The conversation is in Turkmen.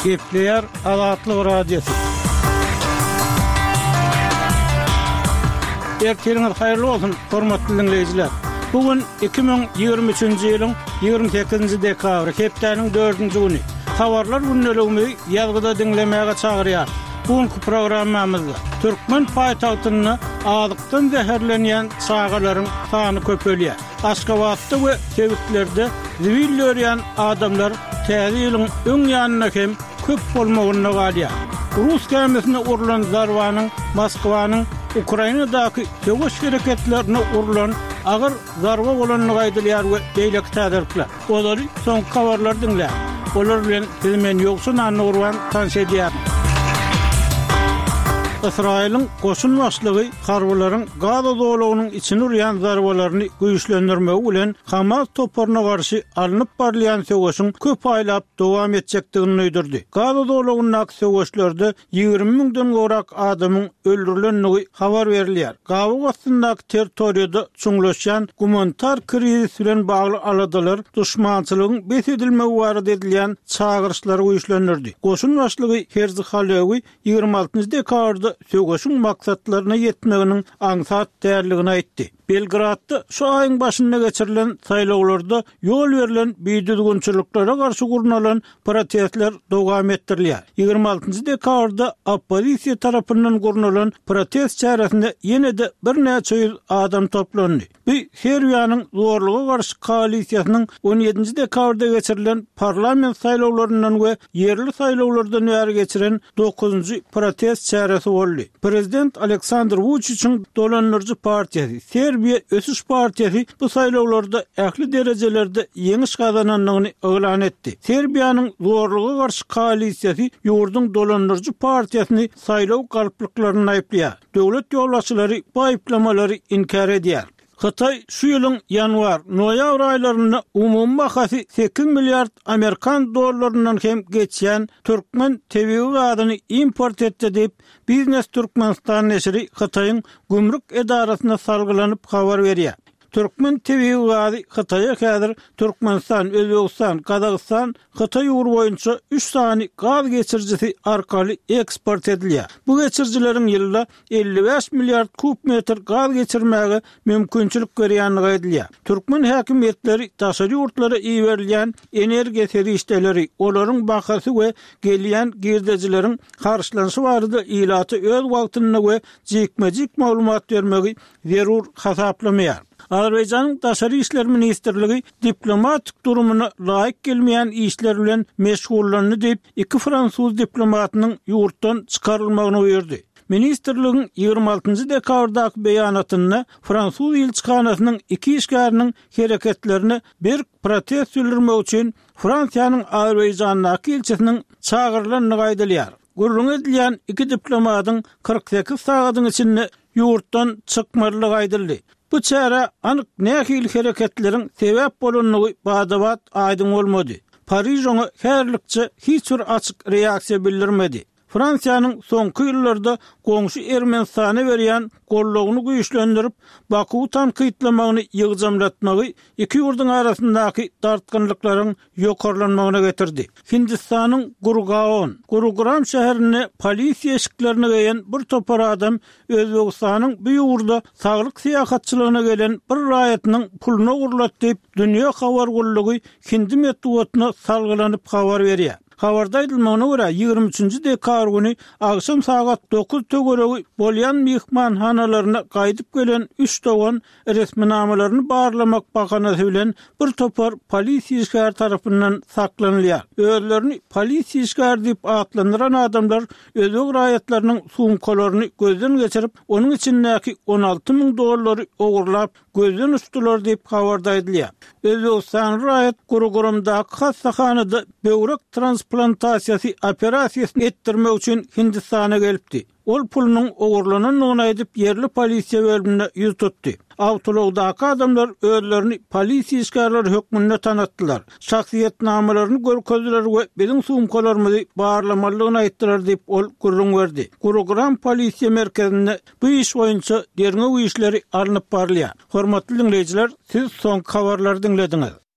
Gepleyer Azatlyk Radiosu. Erteliniz hayırlı olsun, hormatly dinleyijiler. Bugün 2023-nji ýylyň 28-nji dekabry, hepdeniň 4-nji güni. Habarlar günneligini ýazgyda dinlemäge çagyrýar. Bugünkü programmamyzda Türkmen paýtagtyny azlykdan zäherlenýän çağalaryň sany köpelýär. Aşgabatda we Tebütlerde zibil ýörýän adamlar täze ýylyň öň ýanyna hem köp bolmagyna galýar. Rus kämesine urulan zarwanyň Moskwanyň Ukrainadaky töweş hereketlerine urulan agyr zarwa bolanyny gaýdylýar we beýleki täzirlikler. Olary soňky habarlar dinlär. Olar bilen bilmen ýoksun anny urwan tanşedýär. İsrail'in goşun başlygy harbalaryň Gaza dowlatynyň içine urýan zarwalaryny güýçlendirmegi bilen Hamas toparyna garşy alınıp barlayan söwüşiň köp aýlap dowam etjekdigini öýdürdi. Gaza dowlatynyň söwüşlerde 20.000den gorak adamyň öldürilenligi habar berilýär. Gaza wagtyndaky territoriýada çuňlaşan humanitar krizis bilen bagly aladalar duşmançylygyň besedilmegi barada edilýän çağırışlary güýçlendirdi. Goşun başlygy Herzi Halewi 26-njy dekabrda söwüşiň maksatlaryna ýetmeginiň aňsat därligini aýtdy. Belgradda şu aýyň başynda geçirilen saýlawlarda ýol berilen beýdüzgünçiliklere garşy gurnalan protestler dowam etdirilýär. 26-njy dekabrda oppozisiýa tarapyndan gurnalan protest çäresinde ýene-de bir näçe ýüz adam toplandy. Bu Serbiýanyň zorlugy garşy koalisiýasynyň 17-nji dekabrda geçirilen parlament saýlawlaryndan we ýerli saýlawlardan ýary geçiren 9-njy protest çäresi boldy. Prezident Aleksandr Vučićiň dolanlarjy partiýasy Serbiýa Ösüş Partiyası bu saýlawlarda ähli derejelerde ýeňiş gazananlygyny elan etdi. Serbiýanyň zorlugy garşy koalisiýasy ýurduň dolanlarjy partiýasyny saýlaw galplyklaryny aýplýar. Döwlet ýolbaşçylary bu aýplamalary inkar edýär. Xitay şu ýylyň ýanwar-noýabr aýlaryna umumy bahasy 8 milliard Amerikan dollarynyň hem geçýän türkmen tebiği gazyny import etdi diýip Biznes Türkmenistan neşri Xitaýyň gümrük edarasyna salgylanyp habar berýär. Türkmen tebiği gazy Xitaýa häzir Türkmenistan, Özbegistan, Kazakystan, Xitaý ýur boýunça 3 sany gaz geçirjisi arkaly eksport edilýär. Bu geçirjileriň ýylda 55 milliard kub metr gaz geçirmäge mümkinçilik berýänligi aýdylýar. Türkmen häkimetleri taşary ýurtlara iýerilýän energiýa serişdeleri, olaryň bahasy we gelýän girdejileriň garşylanyşy barada ilaty öz wagtynda we jikmejik maglumat bermegi zerur hasaplamýar. Azerbaýjanyň Daşary işler ministrligi diplomatik durumuna laýyk gelmeýän işler bilen meşgullandy diýip iki fransuz diplomatynyň ýurtdan çykarylmagyny öýerdi. Ministrligiň 26-njy dekabrdaky beýanatyna Fransuz elçixanasynyň iki işgäriniň hereketlerini bir protest bildirmek üçin Fransiýanyň Azerbaýjanyň elçisiniň çağırylanyny gaýdylýar. Gurrun edilýän iki diplomatyň 48 sagatyň içinde ýurtdan çykmalygy aýdyldy. Bu çäre anyk nähil hereketleriň sebäp bolanlygy badabat aýdym bolmady. Paris oňa herlikçe hiç bir açyk reaksiýa bildirmedi. Fransiýanyň soňky ýyllarda goňşy Ermenistana berýän gollugyny güýçlendirip Bakuwy tankytlamagyny ýygjamlatmagy iki ýurduň arasyndaky dartgynlyklaryň ýokarlanmagyna getirdi. Hindistanyň Gurugram şäherine polisiýa eşiklerini geýen bir topar adam Özbegistanyň bu ýurda saglyk syýahatçylygyna gelen bir raýatynyň puluny urlat diýip dünýä habar gollugy Hindi medeniýetine salgylanyp habar berýär. Habarda aýdylmagyna görä 23-nji dekabr güni akşam saat 9 tögeregi bolýan mehmanhanalaryna gaýdyp gelen 3 dogan resminamalaryny barlamak bahanasy bilen bir topar polisiýa işgär tarapyndan saklanylýar. Özlerini polisiýa işgär diýip atlandyran adamlar özbek raýatlarynyň sumkalaryny gözden geçirip onuň içindäki 16.000 dollary ogurlap gözden uçdular diýip habarda aýdylýar. Özbegistan raýat Gurugramdaky hastahanada böwrek transplantasiýasy operasiýasyny etdirmek üçin Hindistana gelipdi. Ol pulunyň ogurlananyny aýdyp ýerli polisiýa bölümine ýüz tutdy. Awtologdaky adamlar özlerini polisiýa işgärleri hökmünde tanatdylar. Şahsiýetnamalaryny görkezdiler we biziň sumkalarymyzy barlamalygyny aýtdylar diýip ol gurrun berdi. Gurugram polisiýa merkezinde bu iş boýunça derňe işleri alınıp barlýar. Hormatly dinleýijiler, siz soňky habarlary dinlediňiz.